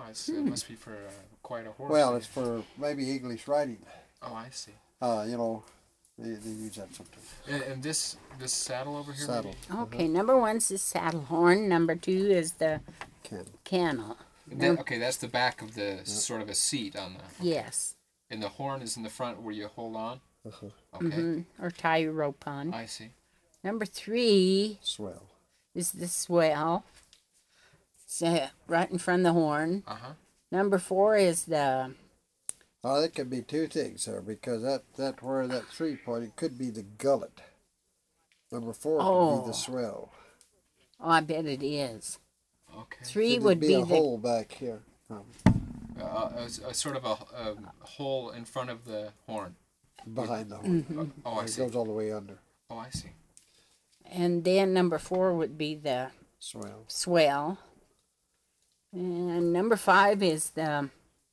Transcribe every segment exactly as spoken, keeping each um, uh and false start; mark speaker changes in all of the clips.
Speaker 1: it's, it must be for uh, quite a horse.
Speaker 2: Well,
Speaker 1: then.
Speaker 2: it's for maybe English riding.
Speaker 1: Oh, I see.
Speaker 2: Uh, you know, they, they use that sometimes.
Speaker 1: And, and this this saddle over here.
Speaker 2: Saddle.
Speaker 1: Maybe?
Speaker 3: Okay, number one's the saddle horn. Number two is the
Speaker 2: Can.
Speaker 3: cannel.
Speaker 1: That, okay, that's the back of the sort of a seat on the. Okay.
Speaker 3: Yes.
Speaker 1: And the horn is in the front where you hold on.
Speaker 2: Uh-huh.
Speaker 1: Okay.
Speaker 3: hmm Or tie your rope on.
Speaker 1: I see.
Speaker 3: Number three
Speaker 2: Swell.
Speaker 3: is the swell. It's uh, right in front of the horn.
Speaker 1: Uh huh.
Speaker 3: Number four is the
Speaker 2: Oh, that could be two things, sir, because that, that where that three point, it could be the gullet. Number four could
Speaker 3: Oh.
Speaker 2: be the swell.
Speaker 3: oh, I bet it is.
Speaker 1: Okay.
Speaker 3: Three
Speaker 2: There'd
Speaker 3: would
Speaker 2: be,
Speaker 3: be,
Speaker 2: a
Speaker 3: the
Speaker 2: hole back here. Um,
Speaker 1: Uh, a, a sort of a, a hole in front of the horn.
Speaker 2: behind the horn.
Speaker 3: Mm-hmm.
Speaker 1: Oh, I
Speaker 2: It
Speaker 1: see.
Speaker 2: goes all the way under.
Speaker 1: Oh, I see.
Speaker 3: and then number four would be the
Speaker 2: Swell.
Speaker 3: swell. And number five is the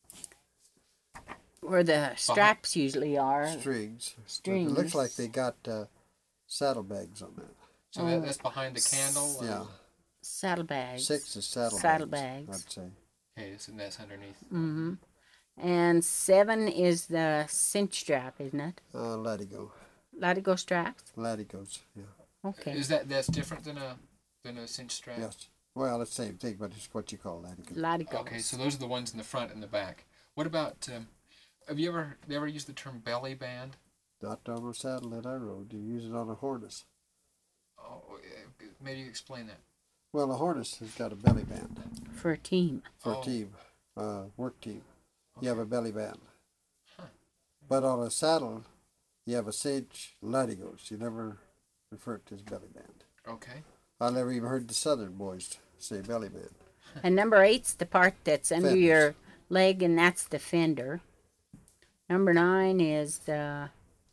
Speaker 3: where the straps usually are.
Speaker 2: Strings. But
Speaker 3: Strings.
Speaker 2: It looks like they got uh, saddlebags on that.
Speaker 1: So that, that's behind the candle. uh,
Speaker 2: Yeah.
Speaker 3: Saddlebags.
Speaker 2: Six is saddlebags.
Speaker 3: Saddlebags.
Speaker 2: I'd say.
Speaker 1: Okay, so that's underneath.
Speaker 3: Mm-hmm. And seven is the cinch strap, isn't it?
Speaker 2: Uh, latigo.
Speaker 3: Latigo straps.
Speaker 2: Latigos. Yeah.
Speaker 3: Okay.
Speaker 1: Is that that's different than a than a cinch strap?
Speaker 2: Yes. Well, it's the same thing, but it's what you call latigo.
Speaker 3: Latigo.
Speaker 1: Okay, so those are the ones in the front and the back. What about? Um, have you ever you ever used the term belly band?
Speaker 2: Not on a saddle that I rode. You use it on a harness.
Speaker 1: Oh, uh, maybe you explain that.
Speaker 2: Well, a harness has got a belly band
Speaker 3: For a team.
Speaker 2: for
Speaker 1: Oh.
Speaker 2: a team, uh, work team. You have a belly band.
Speaker 1: Huh.
Speaker 2: But on a saddle, you have a cinch latigos. You never refer to it as belly band.
Speaker 1: Okay.
Speaker 2: I never even heard the southern boys say belly band.
Speaker 3: And number eight's the part that's under
Speaker 2: Fenders.
Speaker 3: your leg, and that's the fender. Number nine is the.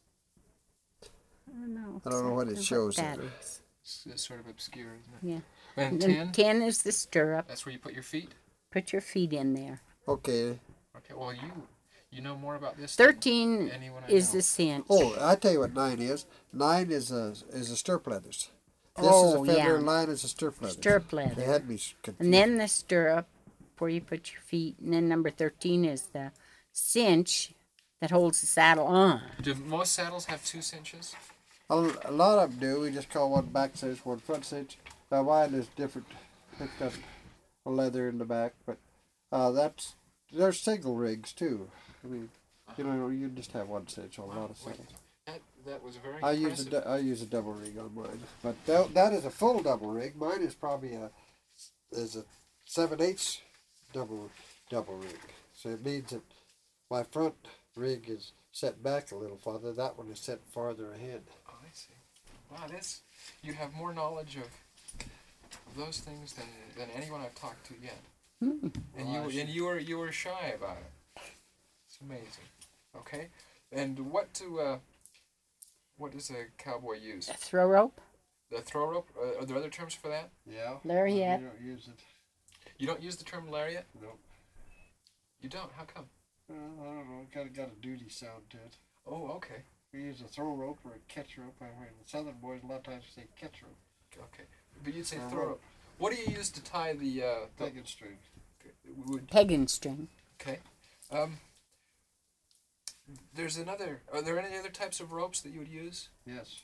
Speaker 3: I don't know.
Speaker 2: I don't know what it
Speaker 3: exactly
Speaker 2: shows
Speaker 3: that
Speaker 2: there.
Speaker 3: is.
Speaker 1: It's, it's sort of obscure, isn't it?
Speaker 3: Yeah.
Speaker 1: And
Speaker 3: And
Speaker 1: ten.
Speaker 3: then ten is the stirrup.
Speaker 1: That's where you put your feet.
Speaker 3: Put your feet in there.
Speaker 2: Okay.
Speaker 1: Okay. Well, you you know more about this. than
Speaker 3: Thirteen
Speaker 1: anyone I
Speaker 3: is
Speaker 1: know.
Speaker 3: the cinch.
Speaker 2: Oh, I tell you what nine is. Nine is a is a stirrup leathers. This
Speaker 3: Oh,
Speaker 2: is a fender,
Speaker 3: yeah.
Speaker 2: and nine is a stirrup leathers.
Speaker 3: Stirrup
Speaker 2: They
Speaker 3: leather.
Speaker 2: had me confused.
Speaker 3: And then the stirrup where you put your feet. And then number thirteen is the cinch that holds the saddle on.
Speaker 1: Do most saddles have two cinches?
Speaker 2: A, a lot of them do. We just call one back cinch, one front cinch. Now mine is different. It's got a leather in the back, but uh, that's there's single rigs too. I mean, you know, you just have one cinch on a lot of
Speaker 1: Wait,
Speaker 2: saddles.
Speaker 1: that that was very
Speaker 2: I use a
Speaker 1: impressive.
Speaker 2: du- I use a double rig on mine, but that, that is a full double rig. Mine is probably a is a seven eighths double double rig. So it means that my front rig is set back a little farther. That one is set farther ahead.
Speaker 1: Oh, I see. Wow, this you have more knowledge of those things than, than anyone I've talked to yet.
Speaker 3: Hmm.
Speaker 1: And
Speaker 2: Well, I
Speaker 1: you and you were you were shy about it. It's amazing. Okay, and what to uh, what does a cowboy use?
Speaker 3: A throw rope.
Speaker 1: The throw rope. Uh, are there other terms for that?
Speaker 2: Yeah.
Speaker 3: Lariat.
Speaker 2: You don't use it.
Speaker 1: You don't use the term lariat.
Speaker 2: Nope.
Speaker 1: You don't. How come?
Speaker 2: Uh, I don't know. Got got a duty sound to it.
Speaker 1: Oh, okay,
Speaker 2: We use a throw rope or a catch rope. I mean, the southern boys a lot of times say catch rope.
Speaker 1: okay. But you'd say
Speaker 2: Or
Speaker 1: throw
Speaker 2: rope.
Speaker 1: rope. What do you use to tie the? Uh, the
Speaker 2: Pegging string.
Speaker 1: would
Speaker 3: Pegging string.
Speaker 1: Okay. Um, there's another. Are there any other types of ropes that you would use?
Speaker 2: Yes.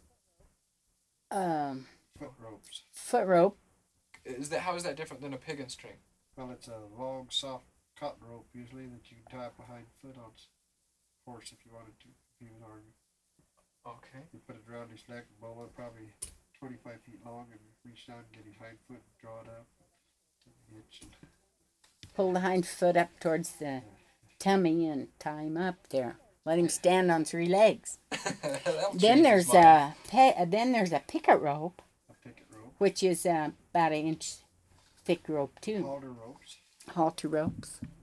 Speaker 3: Um,
Speaker 2: Foot ropes.
Speaker 3: foot rope.
Speaker 1: Is that how is that different than a pig and string?
Speaker 2: Well, it's a long, soft cotton rope usually that you can tie behind foot on s- horse if you wanted to. If he was army.
Speaker 1: Okay.
Speaker 2: You put it around his neck, bow it probably twenty-five feet long, and reach down and get his hind foot, and draw it up. Hitch and
Speaker 3: Pull the hind foot up towards the tummy and tie him up there. Let him stand on three legs.
Speaker 1: That'll
Speaker 3: Then
Speaker 1: change his
Speaker 3: there's
Speaker 1: mind.
Speaker 3: a pe- then there's a picket rope,
Speaker 2: a picket rope.
Speaker 3: which is uh, about an inch thick rope too.
Speaker 2: Halter ropes.
Speaker 3: Halter ropes.